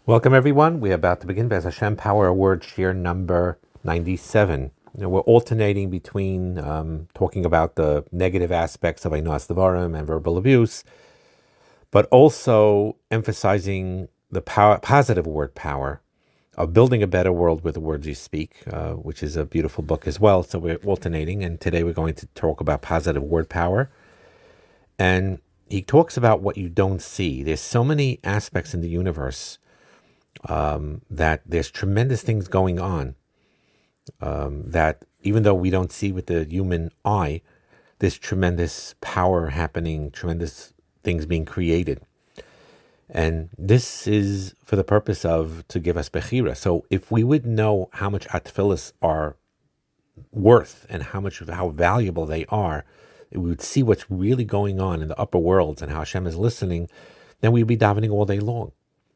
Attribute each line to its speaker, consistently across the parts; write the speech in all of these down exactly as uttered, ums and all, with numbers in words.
Speaker 1: Welcome, everyone. We're about to begin Bez Hashem Power Word Shir number ninety-seven. You know, we're alternating between um, talking about the negative aspects of Einos Devarim and verbal abuse, but also emphasizing the power, positive word power of building a better world with the words you speak, uh, which is a beautiful book as well. So we're alternating, and today we're going to talk about positive word power. And he talks about what you don't see. There's so many aspects in the universe Um, that there's tremendous things going on um, that even though we don't see with the human eye, there's tremendous power happening, tremendous things being created. And this is for the purpose of to give us bechira. So if we would know how much our tefillos are worth and how much how valuable they are, we would see what's really going on in the upper worlds and how Hashem is listening, then we'd be davening all day long.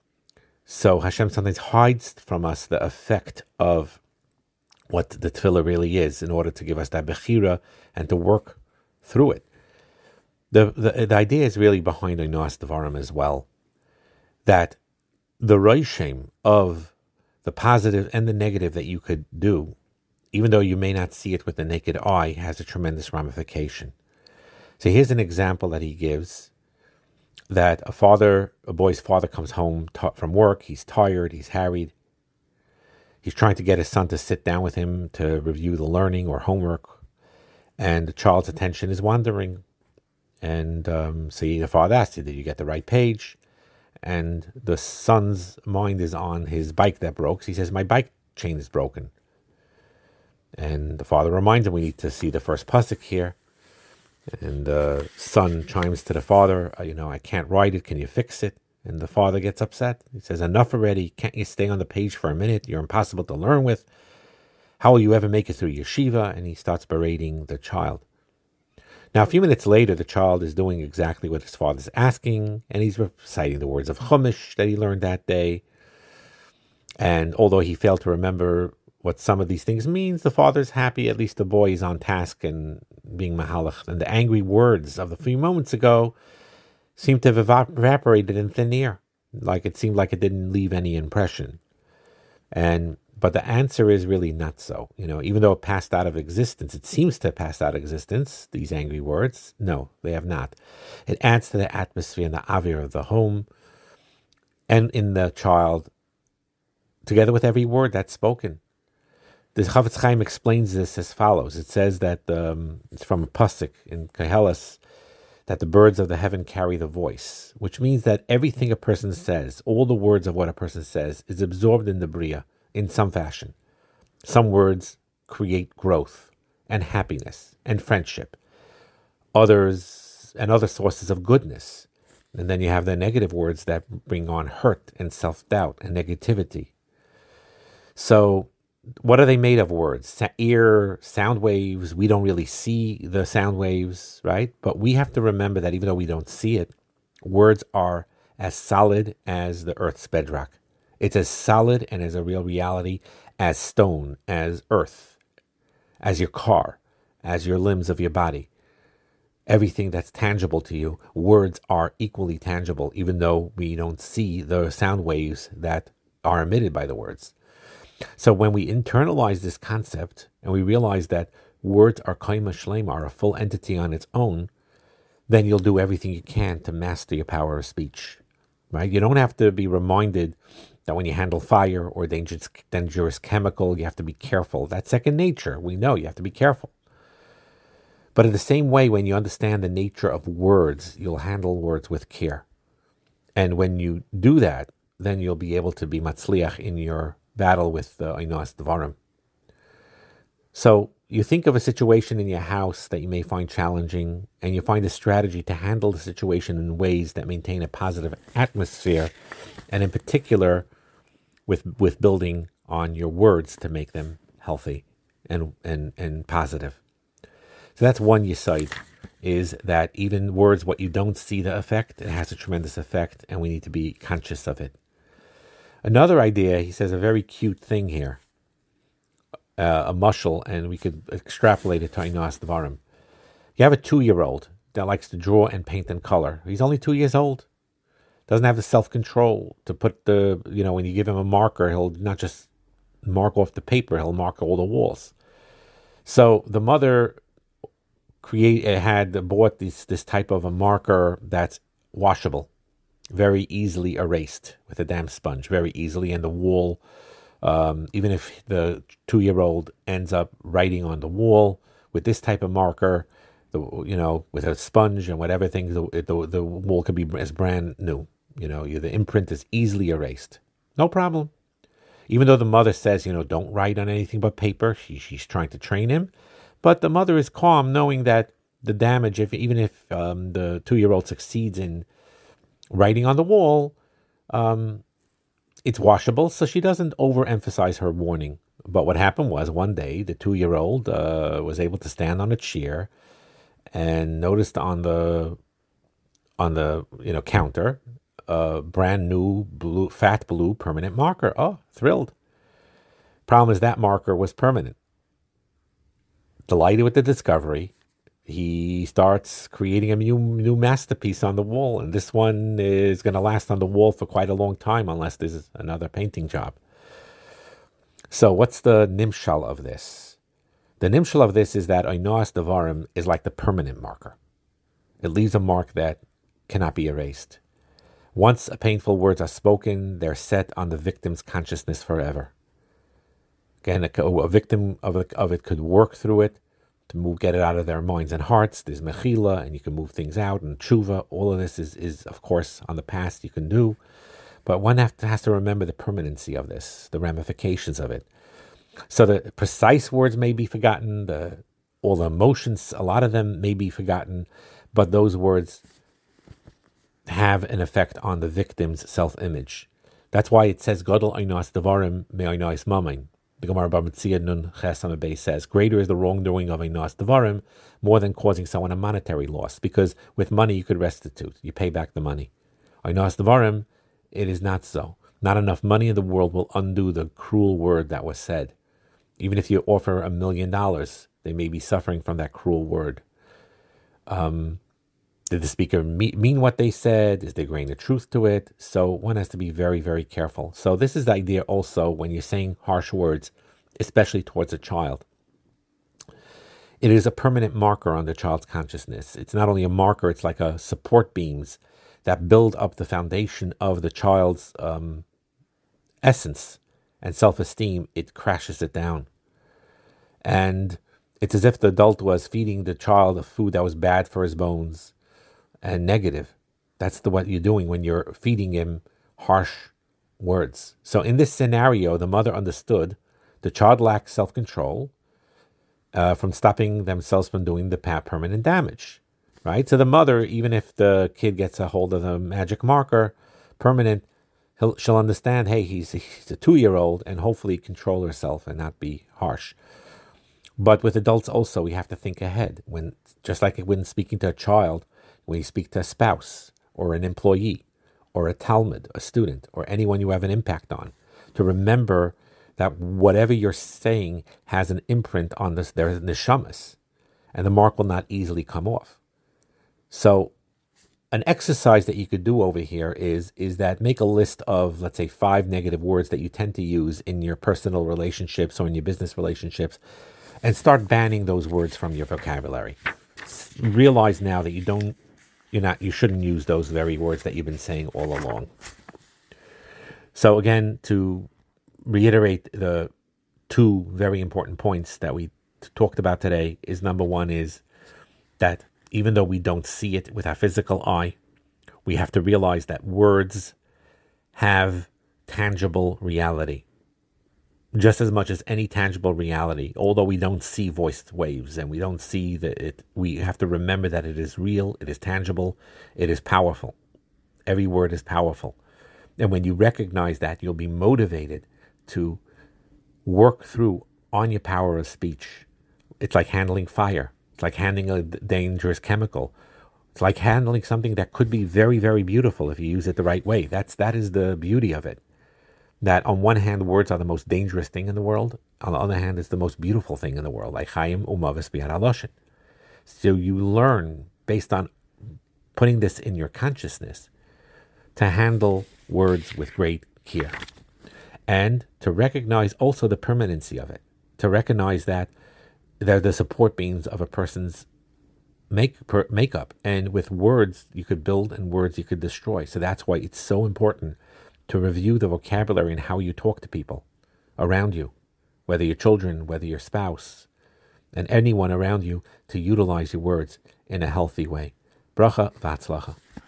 Speaker 1: So Hashem sometimes hides from us the effect of what the tefillah really is in order to give us that bechira and to work through it. The, the, the idea is really behind Einos Devarim as well, that the roishem of the positive and the negative that you could do, even though you may not see it with the naked eye, has a tremendous ramification. So here's an example that he gives. That a father, a boy's father comes home t- from work, he's tired, he's harried. He's trying to get his son to sit down with him to review the learning or homework. And the child's attention is wandering. And um, so the father asks, did you get the right page? And the son's mind is on his bike that broke. So he says, my bike chain is broken. And the father reminds him, we need to see the first pasuk here. And the son chimes to the father, you know, I can't write it. Can you fix it? And the father gets upset. He says, enough already. Can't you stay on the page for a minute? You're impossible to learn with. How will you ever make it through yeshiva? And he starts berating the child. Now, a few minutes later, the child is doing exactly what his father's asking. And he's reciting the words of Chumash that he learned that day. And although he failed to remember what some of these things means, the father's happy. At least the boy is on task and being mahalach. And the angry words of a few moments ago seemed to have evap- evaporated in thin air. Like it seemed like it didn't leave any impression. And but the answer is really not so. You know, even though it passed out of existence, it seems to have passed out of existence, these angry words. No, they have not. It adds to the atmosphere and the avir of the home and in the child, together with every word that's spoken. The Chafetz Chaim explains this as follows. It says that um, it's from a pasuk in Koheles that the birds of the heaven carry the voice, which means that everything a person says, all the words of what a person says, is absorbed in the Bria in some fashion. Some words create growth and happiness and friendship. Others and other sources of goodness. And then you have the negative words that bring on hurt and self-doubt and negativity. So what are they made of words? Sa- ear, sound waves. We don't really see the sound waves, right? But we have to remember that even though we don't see it, words are as solid as the earth's bedrock. It's as solid and as a real reality as stone, as earth, as your car, as your limbs of your body. Everything that's tangible to you, words are equally tangible, even though we don't see the sound waves that are emitted by the words. So when we internalize this concept and we realize that words are kaima shlema, are a full entity on its own, then you'll do everything you can to master your power of speech, right? You don't have to be reminded that when you handle fire or dangerous, dangerous chemical, you have to be careful. That's second nature. We know you have to be careful. But in the same way, when you understand the nature of words, you'll handle words with care. And when you do that, then you'll be able to be matzliach in your battle with the Einos Devarim. So you think of a situation in your house that you may find challenging, and you find a strategy to handle the situation in ways that maintain a positive atmosphere, and in particular, with with building on your words to make them healthy and and and positive. So that's one yesod, is that even words, what you don't see the effect, it has a tremendous effect, and we need to be conscious of it. Another idea, he says a very cute thing here, uh, a mushal, and we could extrapolate it to Einos Devarim. You have a two-year-old that likes to draw and paint and color. He's only two years old. doesn't have the self-control to put the, you know, when you give him a marker, he'll not just mark off the paper, he'll mark all the walls. So the mother create had bought this this type of a marker that's washable, very easily erased with a damp sponge, very easily, and the wall, um, even if the two-year-old ends up writing on the wall with this type of marker, the you know, with a sponge and whatever things, the the, the wall could be as brand new. You know, the imprint is easily erased, no problem. Even though the mother says, you know, don't write on anything but paper, she, she's trying to train him, but the mother is calm, knowing that the damage, if even if um, the two-year-old succeeds in writing on the wall, um, it's washable, so she doesn't overemphasize her warning. But what happened was, one day the two-year-old uh, was able to stand on a chair and noticed on the on the you know counter a brand new blue, fat blue permanent marker. Oh, thrilled. Problem is that marker was permanent. Delighted with the discovery, he starts creating a new new masterpiece on the wall, and this one is going to last on the wall for quite a long time unless there's another painting job. So what's the nimshal of this? The nimshal of this is that Oinoas Devarim is like the permanent marker. It leaves a mark that cannot be erased. Once painful words are spoken, they're set on the victim's consciousness forever. Again, a, a victim of it, of it could work through it to move, get it out of their minds and hearts. There's mechila, and you can move things out, and tshuva. All of this is, is of course, on the past you can do. But one have to, has to remember the permanency of this, the ramifications of it. So the precise words may be forgotten, the all the emotions, a lot of them may be forgotten, but those words have an effect on the victim's self-image. That's why it says, Gadol Oinoas Devarim me Oinoas Mamain. The Gemara Bava Metzia Nun Ches Amud Beis says, greater is the wrongdoing of Oinoas Devarim more than causing someone a monetary loss, because with money you could restitute, you pay back the money. Oinoas Devarim, it is not so. Not enough money in the world will undo the cruel word that was said. Even if you offer a million dollars, they may be suffering from that cruel word. Um, did the speaker mean what they said? Is there grain of truth to it? So one has to be very, very careful. So this is the idea also when you're saying harsh words, especially towards a child. It is a permanent marker on the child's consciousness. It's not only a marker, it's like a support beams that build up the foundation of the child's um, essence and self-esteem. It crashes it down. And it's as if the adult was feeding the child a food that was bad for his bones and negative. That's the what you're doing when you're feeding him harsh words. So in this scenario, the mother understood the child lacked self-control uh, from stopping themselves from doing the permanent damage, right? So the mother, even if the kid gets a hold of the magic marker, permanent, he'll, she'll understand, hey, he's, he's a two-year-old, and hopefully control herself and not be harsh. But with adults also, we have to think ahead. When, just like when speaking to a child, when you speak to a spouse or an employee or a talmid, a student, or anyone you have an impact on, to remember that whatever you're saying has an imprint on this, their neshamas, and the mark will not easily come off. So an exercise that you could do over here is, is that make a list of, let's say, five negative words that you tend to use in your personal relationships or in your business relationships, and start banning those words from your vocabulary. Realize now that you don't, you're not, you shouldn't use those very words that you've been saying all along. So again, to reiterate the two very important points that we talked about today is, number one is that even though we don't see it with our physical eye, we have to realize that words have tangible reality. Just as much as any tangible reality, although we don't see voiced waves and we don't see that it, we have to remember that it is real, it is tangible, it is powerful. Every word is powerful. And when you recognize that, you'll be motivated to work through on your power of speech. It's like handling fire. It's like handling a dangerous chemical. It's like handling something that could be very, very beautiful if you use it the right way. That's, that is the beauty of it. That on one hand, words are the most dangerous thing in the world. On the other hand, it's the most beautiful thing in the world, like Chaim Umavis B'Yad HaLashon. So you learn, based on putting this in your consciousness, to handle words with great care, and to recognize also the permanency of it, to recognize that they're the support beams of a person's make per, makeup, and with words you could build and words you could destroy. So that's why it's so important to review the vocabulary and how you talk to people around you, whether your children, whether your spouse, and anyone around you, to utilize your words in a healthy way. Bracha v'atzlacha.